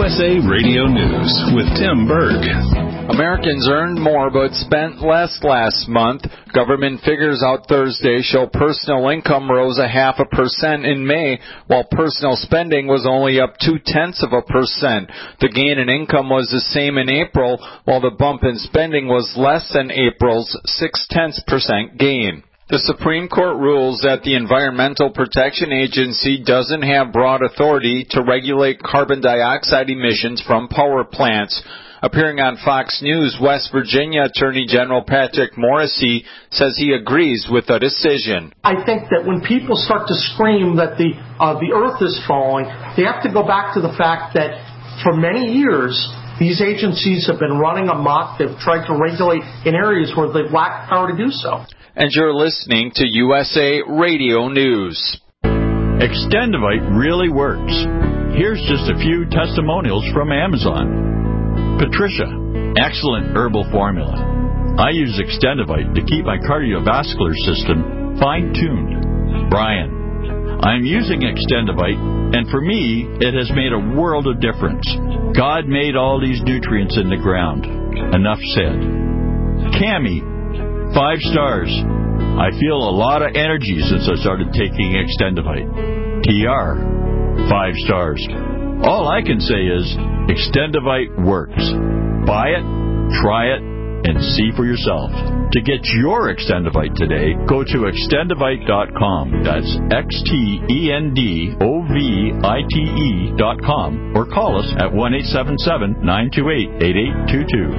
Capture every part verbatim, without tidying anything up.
S A Radio News with Tim Berg. Americans earned more but spent less last month. Government figures out Thursday show personal income rose a half a percent in May, while personal spending was only up two-tenths of a percent. The gain in income was the same in April, while the bump in spending was less than April's six-tenths percent gain. The Supreme Court rules that the Environmental Protection Agency doesn't have broad authority to regulate carbon dioxide emissions from power plants. Appearing on Fox News, West Virginia Attorney General Patrick Morrisey says he agrees with the decision. I think that when people start to scream that the uh, the earth is falling, they have to go back to the fact that for many years, these agencies have been running amok. They've tried to regulate in areas where they've lacked power to do so. And you're listening to U S A Radio News. Extendivite really works. Here's just a few testimonials from Amazon. Patricia, excellent herbal formula. I use Extendivite to keep my cardiovascular system fine-tuned. Brian, I'm using Extendivite, and for me, it has made a world of difference. God made all these nutrients in the ground. Enough said. Cammie, five stars. I feel a lot of energy since I started taking Extendivite. T R, five stars. All I can say is Extendivite works. Buy it, try it, and see for yourself. To get your Extendivite today, go to extendivite dot com. That's X T E N D O V I T E dot com, or call us at one eight seven seven, nine two eight, eight eight two two.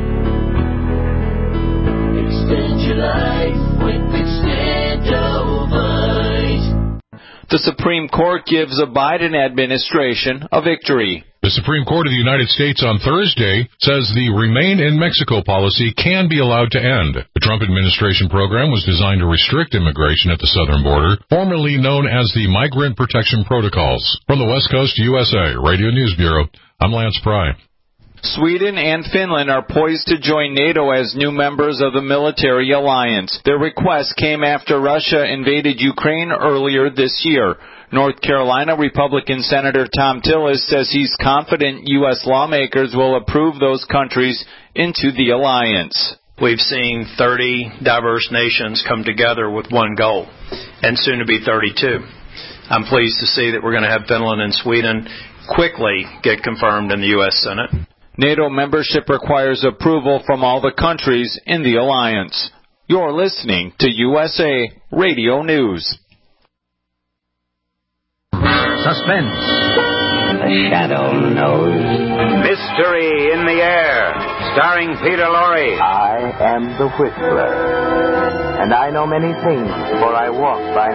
Extend your life with Extendivite. The Supreme Court gives the Biden administration a victory. The Supreme Court of the United States on Thursday says the Remain in Mexico policy can be allowed to end. The Trump administration program was designed to restrict immigration at the southern border, formerly known as the Migrant Protection Protocols. From the West Coast U S A Radio News Bureau, I'm Lance Pry. Sweden and Finland are poised to join NATO as new members of the military alliance. Their request came after Russia invaded Ukraine earlier this year. North Carolina Republican Senator Tom Tillis says he's confident U S lawmakers will approve those countries into the alliance. We've seen thirty diverse nations come together with one goal, and soon to be thirty-two. I'm pleased to see that we're going to have Finland and Sweden quickly get confirmed in the U S Senate. NATO membership requires approval from all the countries in the alliance. You're listening to U S A Radio News. Suspense. The shadow knows. Mystery in the air, starring Peter Lorre. I am the Whistler, and I know many things, for I walk by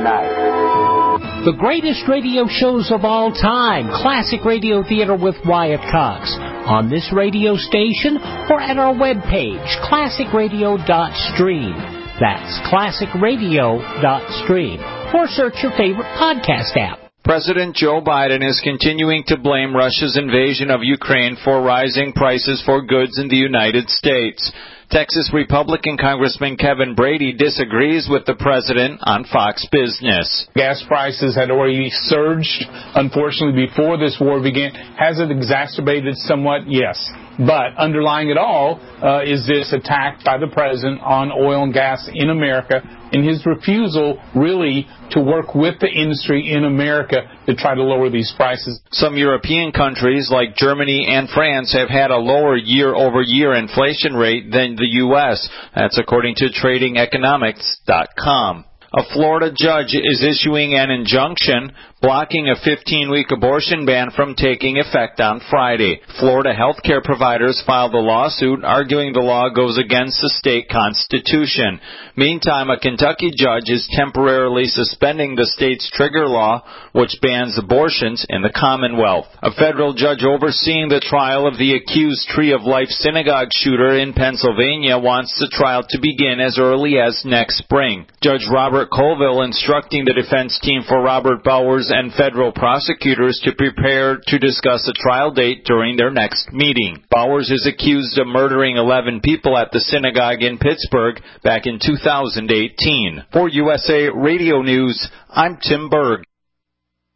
night. The greatest radio shows of all time, Classic Radio Theater with Wyatt Cox, on this radio station or at our webpage, classic radio dot stream. That's classic radio dot stream. Or search your favorite podcast app. President Joe Biden is continuing to blame Russia's invasion of Ukraine for rising prices for goods in the United States. Texas Republican Congressman Kevin Brady disagrees with the president on Fox Business. Gas prices had already surged, unfortunately, before this war began. Has it exacerbated somewhat? Yes. But underlying it all uh, is this attack by the president on oil and gas in America and his refusal really to work with the industry in America to try to lower these prices. Some European countries like Germany and France have had a lower year-over-year inflation rate than the U S. That's according to trading economics dot com. A Florida judge is issuing an injunction blocking a fifteen-week abortion ban from taking effect on Friday. Florida healthcare providers filed a lawsuit arguing the law goes against the state constitution. Meantime, a Kentucky judge is temporarily suspending the state's trigger law, which bans abortions in the Commonwealth. A federal judge overseeing the trial of the accused Tree of Life synagogue shooter in Pennsylvania wants the trial to begin as early as next spring. Judge Robert Colville instructing the defense team for Robert Bowers and federal prosecutors to prepare to discuss a trial date during their next meeting. Bowers is accused of murdering eleven people at the synagogue in Pittsburgh back in two thousand eighteen. For U S A Radio News, I'm Tim Berg.